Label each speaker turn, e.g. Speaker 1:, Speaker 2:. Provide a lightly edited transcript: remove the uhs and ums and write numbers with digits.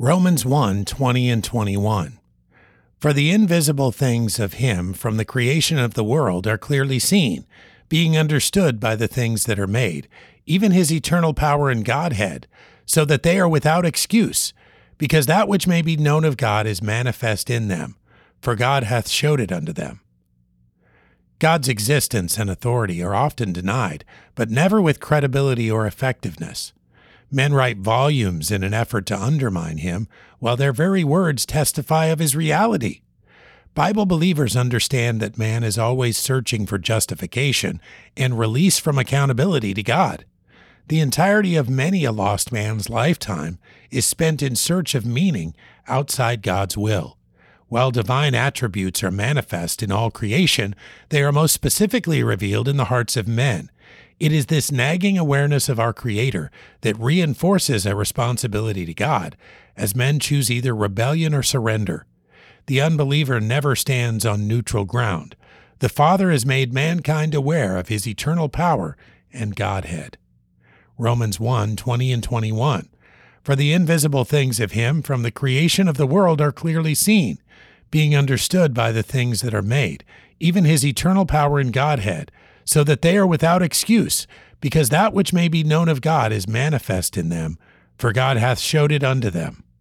Speaker 1: Romans 1:20 and 21. For the invisible things of him from the creation of the world are clearly seen, being understood by the things that are made, even his eternal power and Godhead, so that they are without excuse, because that which may be known of God is manifest in them, for God hath showed it unto them. God's existence and authority are often denied, but never with credibility or effectiveness. Men write volumes in an effort to undermine him, while their very words testify of his reality. Bible believers understand that man is always searching for justification and release from accountability to God. The entirety of many a lost man's lifetime is spent in search of meaning outside God's will. While divine attributes are manifest in all creation, they are most specifically revealed in the hearts of men. It is this nagging awareness of our Creator that reinforces a responsibility to God, as men choose either rebellion or surrender. The unbeliever never stands on neutral ground. The Father has made mankind aware of his eternal power and Godhead. Romans 1:20 and 21. For the invisible things of him from the creation of the world are clearly seen, being understood by the things that are made, even his eternal power and Godhead, so that they are without excuse, because that which may be known of God is manifest in them, for God hath showed it unto them.